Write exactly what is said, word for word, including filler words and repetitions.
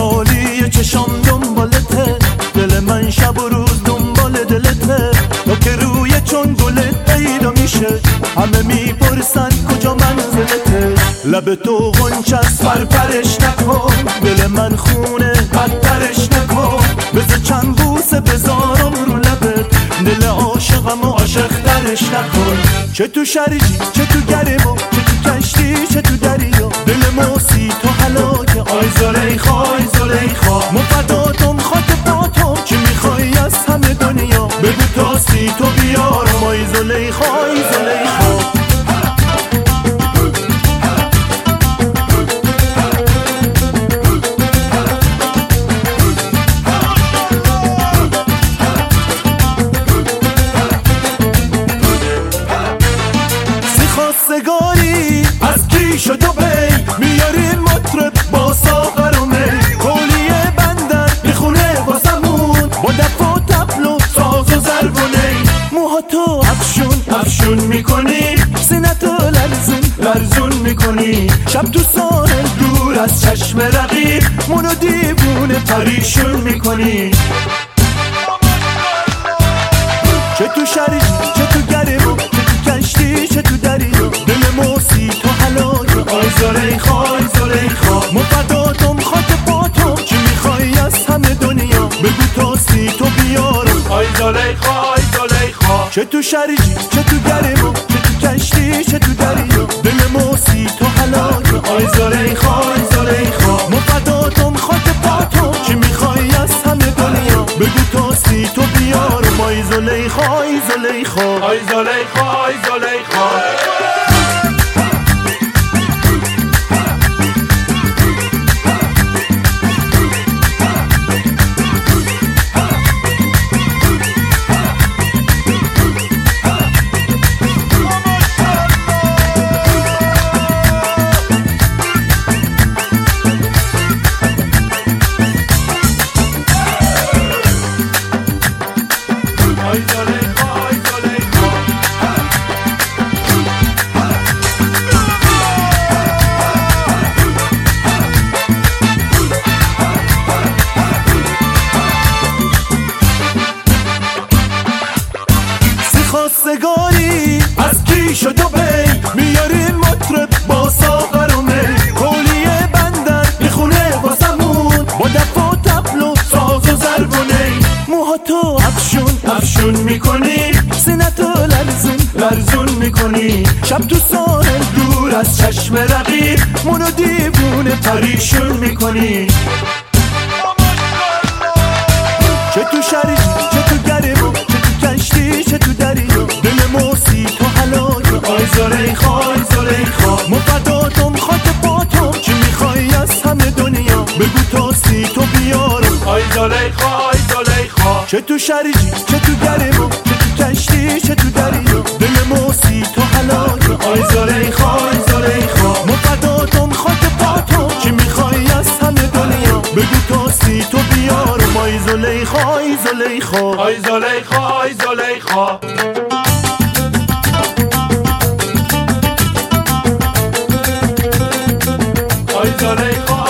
سالی چشام دنبالته، دل من شب و روز دنبال دلته. تا که روی چون گلت پیدا میشه همه میپرسن کجا منزلته. لب تو غنچه است پرپرش نکن، دل من خونه بدترش نکن. بذار چند بوسه بذارم رو لبت، دل عاشقم و عاشق ترش نکن. چه تو شرجی چه تو گرما، چه تو کشتی چه تو دریا، دل موسی تو هلاک. آی زلیخا آی زلیخا مفداتم خاک پاتم، چی میخوای از همه دنیا بگو تا سی تو بیارم. آی زلیخا آی زلیخا خواستگاری از کی شد و بی، میارین مطرب با ساغر و می. کولیه بندر میخونه واسمون با دف و تبل و ساز و ضرب و نی. موهاتو افشون افشون میکنی، سینتو لرزون لرزون میکنی. شب تو ساحل دور از چشم رقیب منو دیوونه پریشون میکنی. چه تو شرجی چه تو گرما، چه تو کشتی چه تو دریا، دل موسی تو هلاک. آی زلیخا آی زلیخا مفداتم خاک پاتم، چی میخوای از همه دنیا بگو تا سی تو بیارم. آی زلیخا آی زلیخا چه تو شرجی چه تو گرما، چه تو کشتی چه تو دریا، دل موسی تو هلاک. آی زلیخا آی زلیخا مفداتم خاک پاتم، چی میخوای از همه دنیا بگو تا سی تو بیارم. آی زلیخا آی زلیخا آی زلیخا آی زلیخا خواستگاری از کی شد و بی، میارین مطرب با ساغر و می. کولیه بندر میخونه واسمون با دف و تبل و ساز و ضرب و نی. موهاتو افشون افشون میکنی، سینتو لرزون لرزون میکنی. شب تو ساحل دور از چشم رقیب منو دیوونه پریشون میکنی. چه تو شرجی چه تو گرما، چه تو کشتی چه تو دریا، دل موسی تو هلاک. آی زلیخا آی زلیخا مفداتم خاک پاتم، چی میخوای از همه دنیا بگو تا سی تو بیارم. آی زلیخا آی زلیخا چه تو شرجی چه تو گرما، چه تو کشتی چه تو دریا، دل موسی تو هلاک. آی زلیخا آی زلیخا مفداتم خاک پاتم، چی میخوای از همه دنیا بگو تا سی تو بیارم. آی زلیخا آی زلیخا آی زلیخا آی زلیخا آی زلیخا